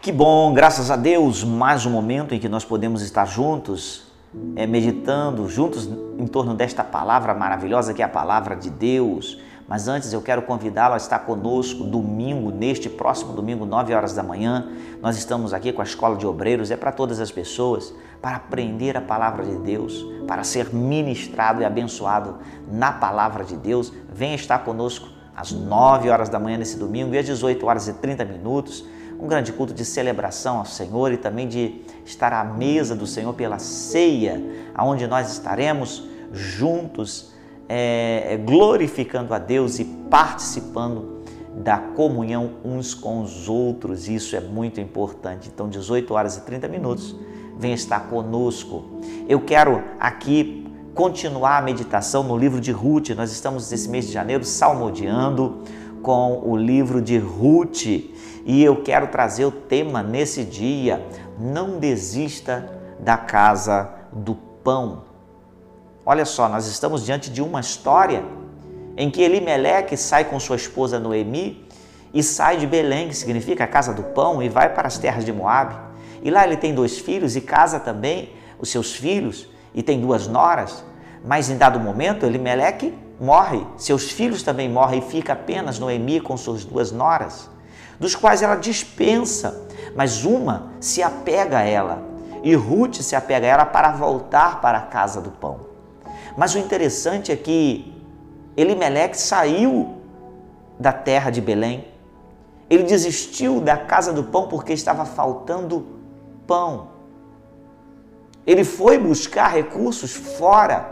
Que bom, graças a Deus, mais um momento em que nós podemos estar juntos, meditando juntos em torno desta palavra maravilhosa que é a palavra de Deus. Mas antes eu quero convidá-lo a estar conosco domingo, neste próximo domingo, 9 horas da manhã. Nós estamos aqui com a Escola de Obreiros, é para todas as pessoas, para aprender a palavra de Deus, para ser ministrado e abençoado na palavra de Deus. Venha estar conosco às 9 horas da manhã nesse domingo e às 18 horas e 30 minutos. Um grande culto de celebração ao Senhor e também de estar à mesa do Senhor pela ceia, onde nós estaremos juntos, glorificando a Deus e participando da comunhão uns com os outros. Isso é muito importante. Então, 18 horas e 30 minutos, venha estar conosco. Eu quero aqui continuar a meditação no livro de Ruth. Nós estamos nesse mês de janeiro salmodiando com o livro de Ruth e eu quero trazer o tema nesse dia: não desista da casa do pão. Olha só, nós estamos diante de uma história em que Elimeleque sai com sua esposa Noemi e sai de Belém, que significa a casa do pão, e vai para as terras de Moabe. E lá ele tem 2 filhos e casa também os seus filhos e tem 2 noras, mas em dado momento Elimeleque morre, seus filhos também morrem e fica apenas Noemi com suas 2 noras, dos quais ela dispensa, mas uma se apega a ela e Ruth se apega a ela para voltar para a casa do pão. Mas o interessante é que Elimeleque saiu da terra de Belém, ele desistiu da casa do pão porque estava faltando pão. Ele foi buscar recursos fora.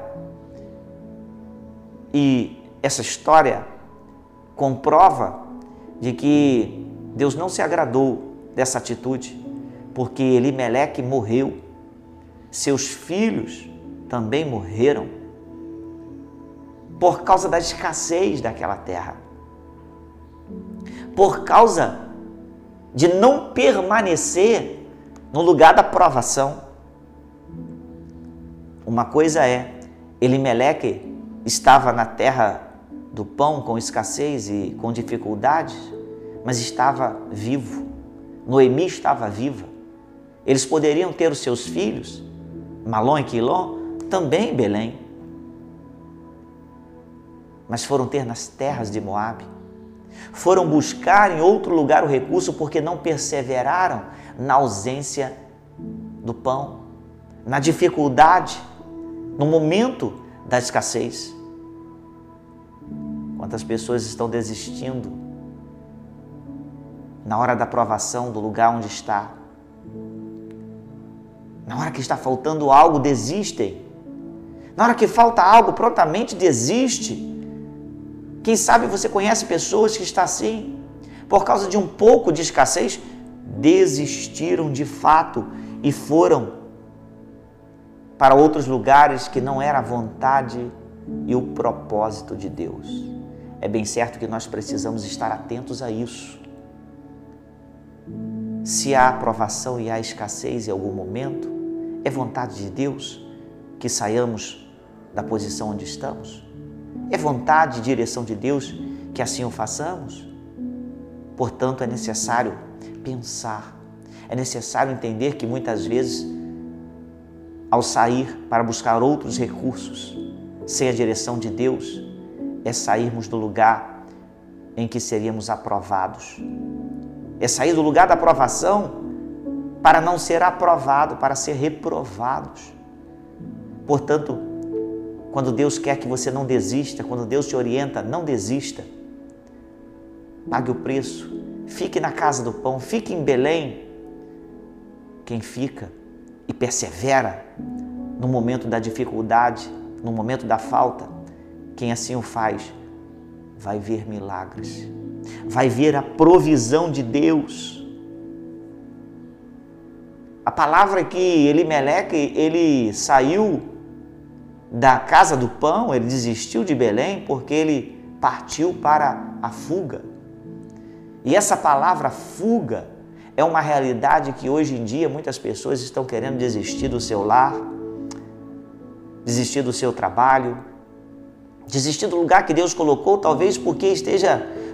E essa história comprova de que Deus não se agradou dessa atitude, porque Elimeleque morreu, seus filhos também morreram por causa da escassez daquela terra, por causa de não permanecer no lugar da provação. Uma coisa é, Elimeleque estava na terra do pão com escassez e com dificuldades, mas estava vivo. Noemi estava viva. Eles poderiam ter os seus filhos, Malom e Quilom, também em Belém, mas foram ter nas terras de Moabe. Foram buscar em outro lugar o recurso porque não perseveraram na ausência do pão, na dificuldade, no momento da escassez. Quantas pessoas estão desistindo na hora da provação do lugar onde está? Na hora que está faltando algo, desistem. Na hora que falta algo, prontamente desiste. Quem sabe você conhece pessoas que estão assim, por causa de um pouco de escassez, desistiram de fato e foram para outros lugares que não era a vontade e o propósito de Deus. É bem certo que nós precisamos estar atentos a isso. Se há provação e há escassez em algum momento, é vontade de Deus que saiamos da posição onde estamos? É vontade e direção de Deus que assim o façamos? Portanto, é necessário pensar, é necessário entender que muitas vezes, ao sair para buscar outros recursos, sem a direção de Deus, é sairmos do lugar em que seríamos aprovados. É sair do lugar da aprovação para não ser aprovado, para ser reprovados. Portanto, quando Deus quer que você não desista, quando Deus te orienta, não desista. Pague o preço, fique na casa do pão, fique em Belém. Quem fica e persevera no momento da dificuldade, no momento da falta, quem assim o faz, vai ver milagres, vai ver a provisão de Deus. A palavra é que Elimeleque, ele saiu da casa do pão, ele desistiu de Belém porque ele partiu para a fuga. E essa palavra fuga é uma realidade que hoje em dia muitas pessoas estão querendo desistir do seu lar, desistir do seu trabalho, desistir do lugar que Deus colocou, talvez porque esteja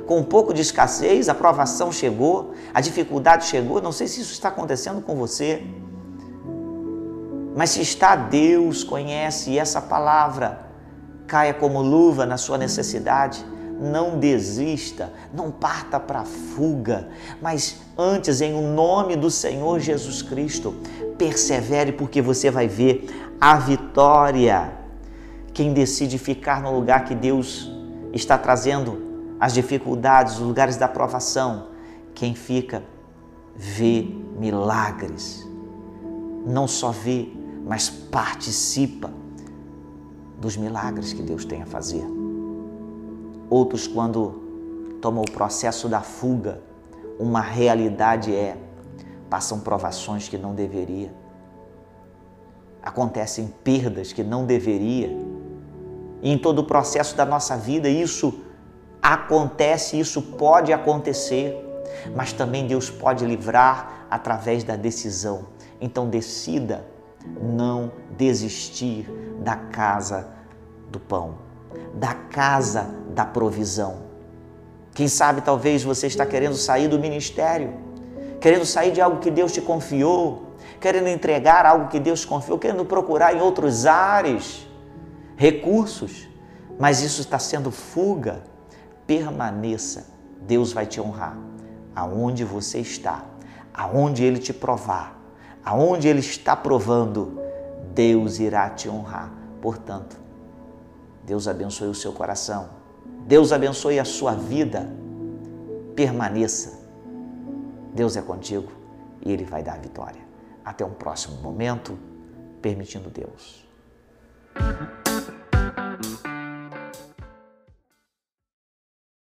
com um pouco de escassez, a provação chegou, a dificuldade chegou. Não sei se isso está acontecendo com você, mas se está, Deus conhece, e essa palavra caia como luva na sua necessidade. Não desista, não parta para a fuga, mas antes, em nome do Senhor Jesus Cristo, persevere, porque você vai ver a vitória. Quem decide ficar no lugar que Deus está trazendo as dificuldades, os lugares da provação, quem fica vê milagres. Não só vê, mas participa dos milagres que Deus tem a fazer. Outros, quando tomam o processo da fuga, uma realidade passam provações que não deveria, acontecem perdas que não deveria, e em todo o processo da nossa vida isso acontece, isso pode acontecer, mas também Deus pode livrar através da decisão. Então decida não desistir da casa do pão, da casa da provisão. Quem sabe talvez você está querendo sair do ministério, querendo sair de algo que Deus te confiou, querendo entregar algo que Deus te confiou, querendo procurar em outros ares recursos, mas isso está sendo fuga. Permaneça, Deus vai te honrar. Aonde você está, aonde Ele te provar, aonde Ele está provando, Deus irá te honrar. Portanto, Deus abençoe o seu coração, Deus abençoe a sua vida. Permaneça, Deus é contigo e Ele vai dar a vitória. Até um próximo momento, permitindo Deus.